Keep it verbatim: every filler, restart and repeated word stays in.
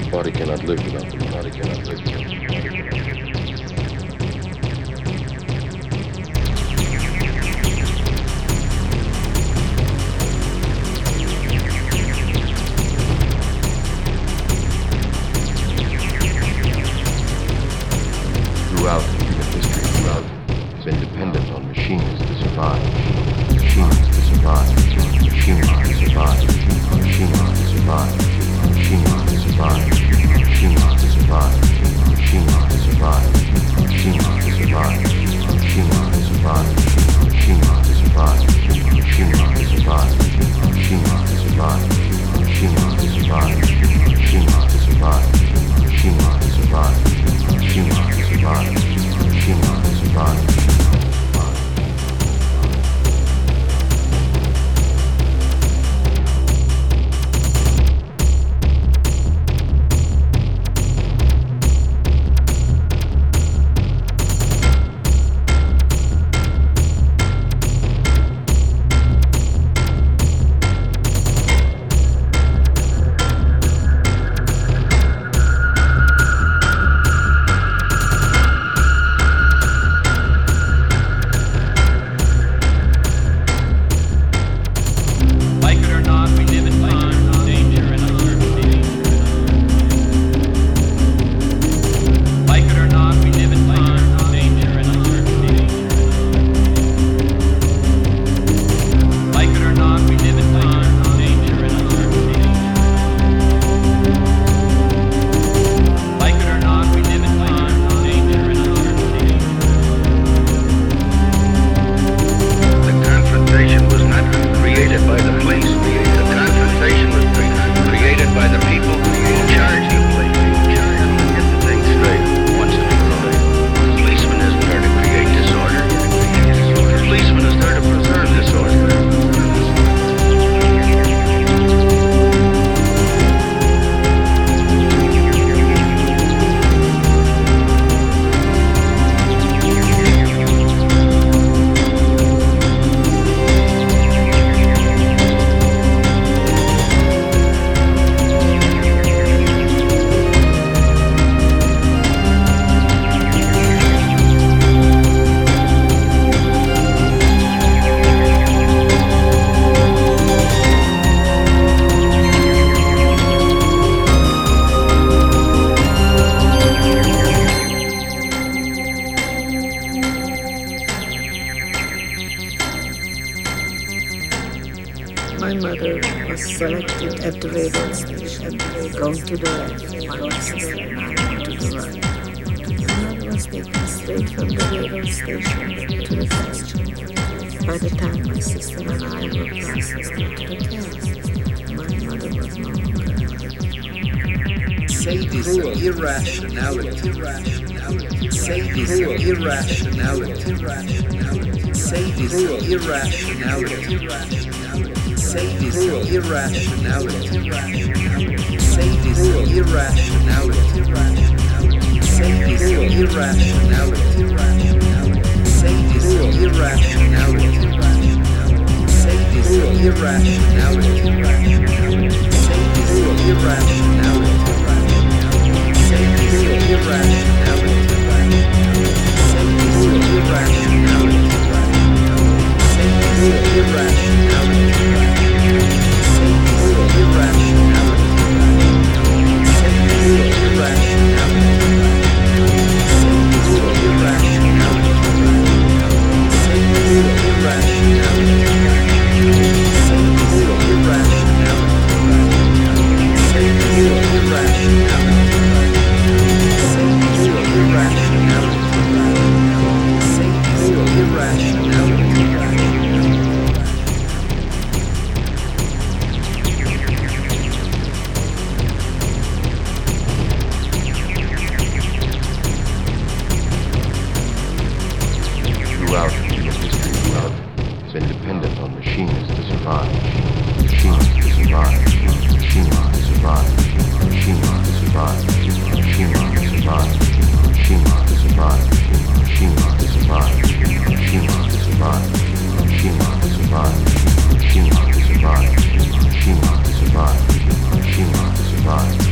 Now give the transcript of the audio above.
Body cannot live without the body cannot live without the Throughout human history, throughout, has been dependent on machines to survive. Machines to survive. Machines to survive. Machines to survive. Machines to survive. Machines to survive. Machines to survive. Machines to survive. Machines to survive. Machines to survive. Machines to survive. Machines to survive. Machines to survive. Machines to survive. Machines to survive. Machines to survive. Machines to survive. My mother was selected at the railroad station, going to the left, my sister and I went to the right. My mother was taken straight from the railroad station to the factory. By the time my sister and I were processed into the test, my mother was no longer alive. Sadism, irrationality, sadism, irrationality, sadism, irrationality. Sadism, irrationality, sadism, irrationality, sadism, irrationality, sadism, irrationality, sadism, irrationality, sadism, irrationality, sadism, irrationality, sadism, irrationality, sadism, irrationality. Throughout human history, love has been dependent on machines to survive. Machines to survive. Machines to survive. Machines to survive. Machines to survive. Machines to survive. Machines to survive. Machines to survive. Machines to survive. Machines to survive. Machines to survive. Machines to survive.